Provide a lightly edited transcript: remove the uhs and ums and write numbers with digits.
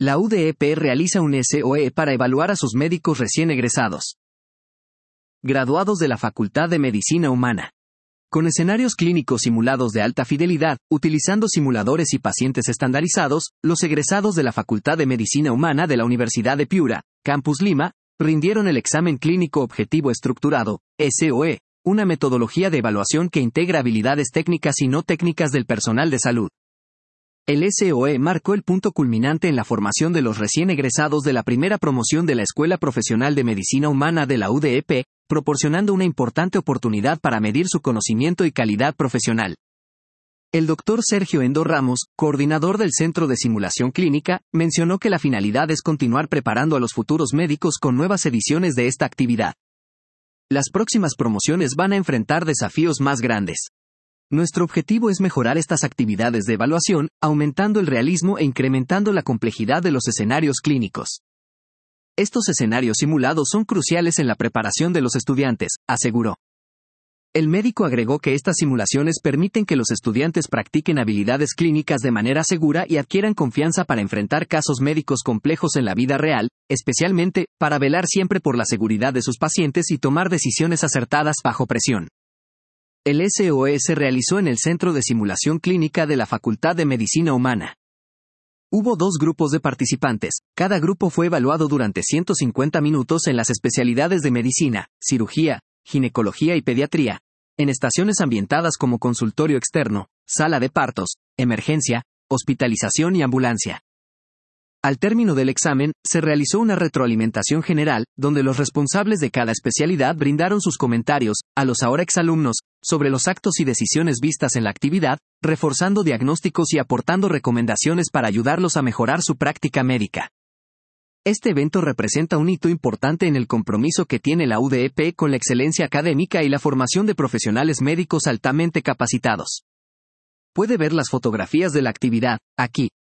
La UDEP realiza un SOE para evaluar a sus médicos recién egresados. Graduados de la Facultad de Medicina Humana. Con escenarios clínicos simulados de alta fidelidad, utilizando simuladores y pacientes estandarizados, los egresados de la Facultad de Medicina Humana de la Universidad de Piura, Campus Lima, rindieron el examen clínico objetivo estructurado, SOE, una metodología de evaluación que integra habilidades técnicas y no técnicas del personal de salud. El SOE marcó el punto culminante en la formación de los recién egresados de la primera promoción de la Escuela Profesional de Medicina Humana de la UDEP, proporcionando una importante oportunidad para medir su conocimiento y calidad profesional. El Dr. Sergio Endo Ramos, coordinador del Centro de Simulación Clínica, mencionó que la finalidad es continuar preparando a los futuros médicos con nuevas ediciones de esta actividad. Las próximas promociones van a enfrentar desafíos más grandes. Nuestro objetivo es mejorar estas actividades de evaluación, aumentando el realismo e incrementando la complejidad de los escenarios clínicos. Estos escenarios simulados son cruciales en la preparación de los estudiantes, aseguró. El médico agregó que estas simulaciones permiten que los estudiantes practiquen habilidades clínicas de manera segura y adquieran confianza para enfrentar casos médicos complejos en la vida real, especialmente, para velar siempre por la seguridad de sus pacientes y tomar decisiones acertadas bajo presión. El SOE se realizó en el Centro de Simulación Clínica de la Facultad de Medicina Humana. Hubo 2 grupos de participantes, cada grupo fue evaluado durante 150 minutos en las especialidades de medicina, cirugía, ginecología y pediatría, en estaciones ambientadas como consultorio externo, sala de partos, emergencia, hospitalización y ambulancia. Al término del examen, se realizó una retroalimentación general, donde los responsables de cada especialidad brindaron sus comentarios, a los ahora exalumnos, sobre los actos y decisiones vistas en la actividad, reforzando diagnósticos y aportando recomendaciones para ayudarlos a mejorar su práctica médica. Este evento representa un hito importante en el compromiso que tiene la UDEP con la excelencia académica y la formación de profesionales médicos altamente capacitados. Puede ver las fotografías de la actividad, aquí.